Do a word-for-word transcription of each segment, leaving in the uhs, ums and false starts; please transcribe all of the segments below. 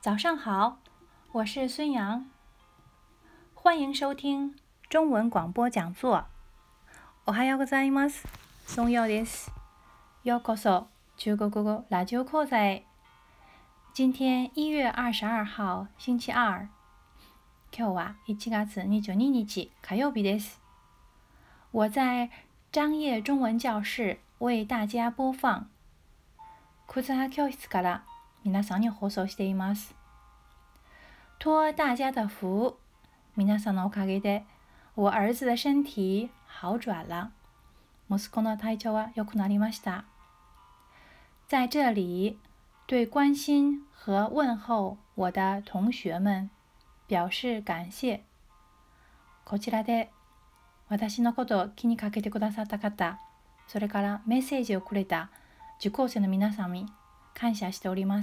早上好，我是孙杨，欢迎收听中文广播讲座。おはようございます。孫陽です。ようこそ中国語ラジオ講座へ。今天一月二十二号星期二。今日はいちがつにじゅうににち火曜日です。我在张掖中文教室为大家播放。クズハ教室から皆さんに放送しています。托大家的福，皆さんのおかげで我儿子的身体好转了。息子の体調は良くなりました。在这里，对关心和问候我的同学们表示感謝。こちらで私のことを気にかけてくださった方、それからメッセージをくれた受講生の皆さんに感謝しております。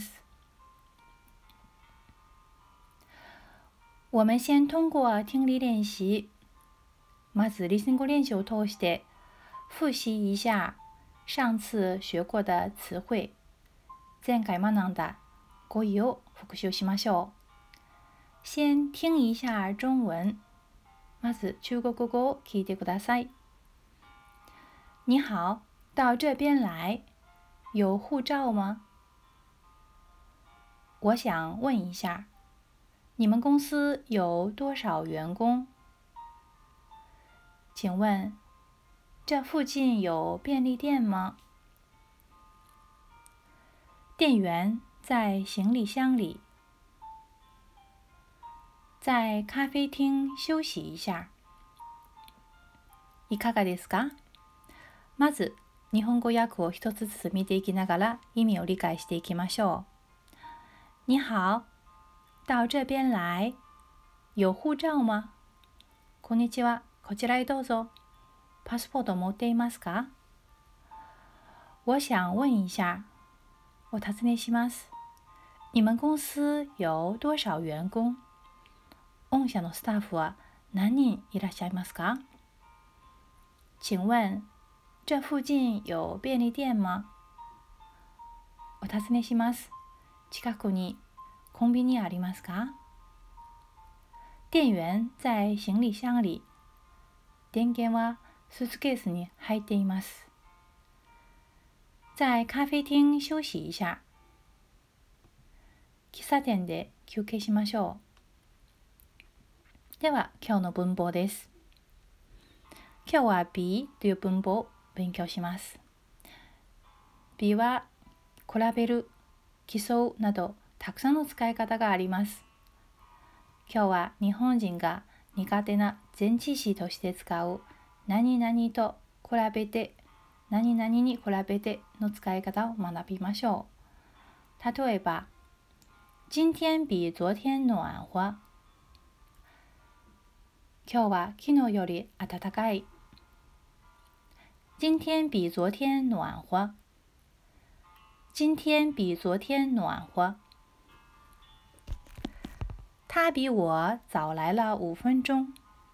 我们先通过听力练习，まずリスニング練習を通して复習一下上次学过的词汇。前回学んだ語彙を復習しましょう。先听一下中文。まず中国語を聞いてください。你好，到这边来，有护照吗？我想问一下，你们公司有多少员工？请问，这附近有便利店吗？店员在行李箱里。在咖啡厅休息一下。いかがですか？まず、日本語訳を一つずつ見ていきながら意味を理解していきましょう。你好，到这边来。有護照吗？こんにちは、こちらへどうぞ。パスポート持っていますか？我想问一下。我尋ねします。你们公司有多少员工？御社のスタッフは何人いらっしゃいますか？请问、这附近有便利店吗？お尋ねします。近くにコンビニありますか？店員在行李箱里。電源はスーツケースに入っています。在咖啡厅休息一下。喫茶店で休憩しましょう。では、今日の文法です。今日は be という文法を勉強します。be は比べる、競うなどたくさんの使い方があります。今日は日本人が苦手な前置詞として使う何々と比べて、何々に比べての使い方を学びましょう。例えば、今天比昨天暖和。今日は昨日より暖かい。今天比昨天暖和。今天比昨天暖和。他比我早来了五分鐘。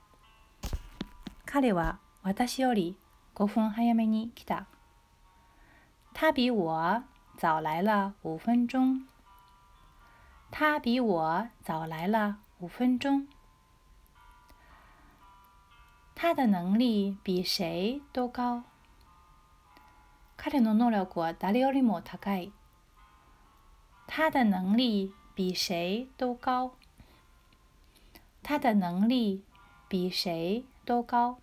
彼は私よりごふん早めに来た。他比我早来了五分鐘。他比我早来了五分鐘。他的能力比誰都高。彼の能力は誰よりも高い。他的能力比誰都高。他的能力比誰都高。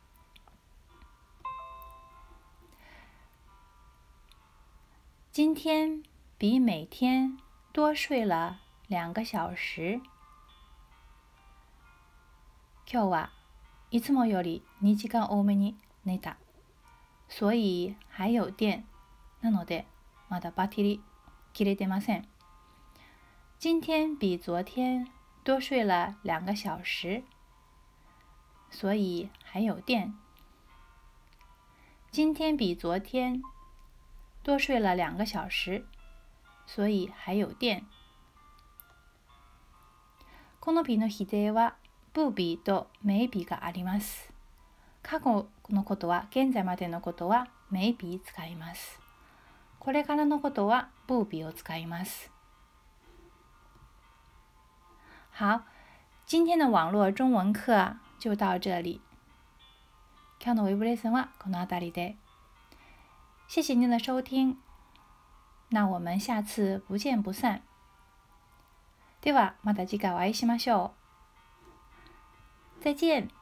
今天比每天多睡了两个小時。今日はいつもよりにじかん多めに寝た。所以还有電。なので、まだバッテリー切れてません。今天比昨天多睡了两个小時。所以还有電。今天比昨天多睡了两个小時。所以还有電。この比の否定は、ブービーとメイビーがあります。過去のことは、現在までのことはメイビー使います。これからのことはブービーを使います。 好，今天的网络中文课就到这里。今日のウェブレッスンはこのあたりで。谢谢您的收听，那我们下次不见不散。ではまた次回お会いしましょう。再见。